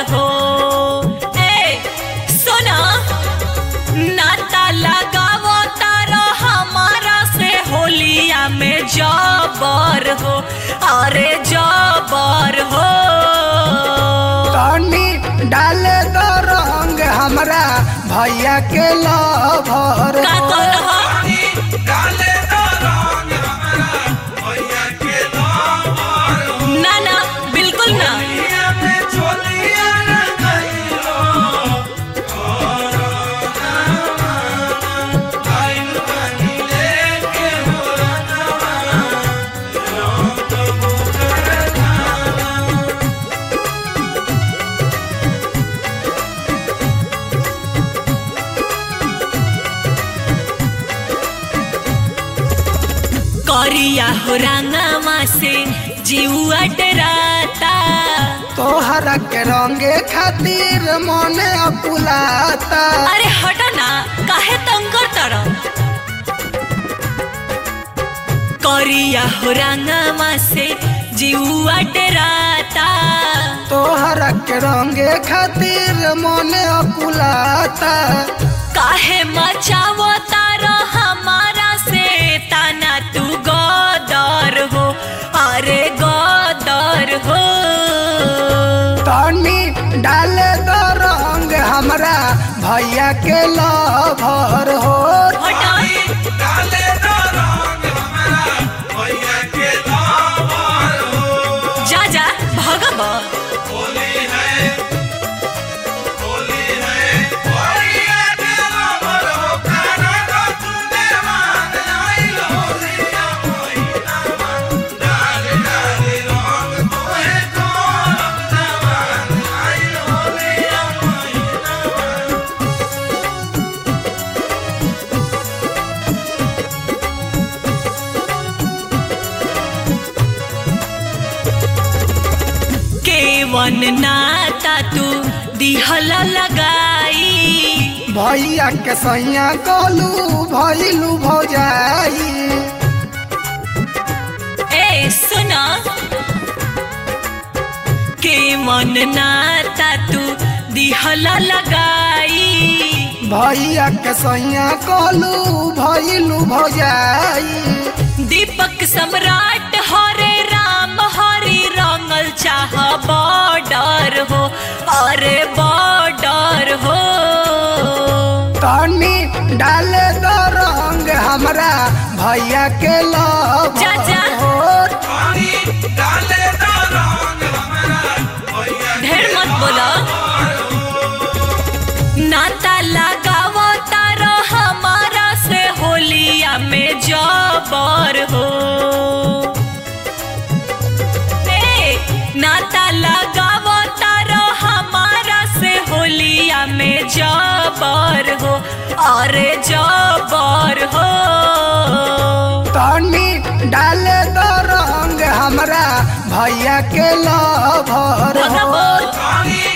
हो। ए सुना नाता लगावो तारो हमारा से होलिया में जबर हो, अरे जबर हो। तनी डाले दो रंग हमरा भैया के लभर का हो। कहल डाले दो रंग हमरा भैया के लभर हो। ना ना बिल्कुल ना। होलिया में चोलिया रंगइलो और आइल बनी लेके हो रंगवा रंग मुकर धावा। करिया हो रंगवा से जीवा डराता। तोहरा के रंगे खातिर मने अकुलाता। अरे हटो ना काहे तंग करता। करिया हो रंगवा से जीवा डराता। तोहरा के रंगे खातिर मने अकुलाता। काहे मचावो तारो हमारा से ताना, तू गदर हो, अरे गदर हो। तनी डाले दो रंग हमरा भैया के लभर हो। हटा डाले दो रंग हमरा भैया के लभर हो। जा जा भगब। होली है होलिया के लभर हो। खाना तो तूने मान आइल होलिया महीनावा। डाले डाले रंग तोहे करम जवान आइल होलिया महीनावा। केवन नाता तू दिहल लगाई। भैया के सैया कहलू भैलू भौजाई। ए सुना केवन नाता तू दिहल लगाई। भैया के सैया कहलू भैलू भौजाई। दीपक सम्राट हरे राम हरि रंगल चाह बॉर्डर हो, अरे बॉर्डर हो। तनी डाले दो रंग हमरा भैया के जा जा। लभर हो। डाले दो रंग हमरा भैया ढेर मत बोला। नाता लगावो तारो हमारा से होलिया में जबर हो। ए नाता लगावो तारो हमारा से होलिया में जबर हो, अरे जबर हो। तनी डाले दो रंग हमरा भैया के लभर हो। भगवान पानी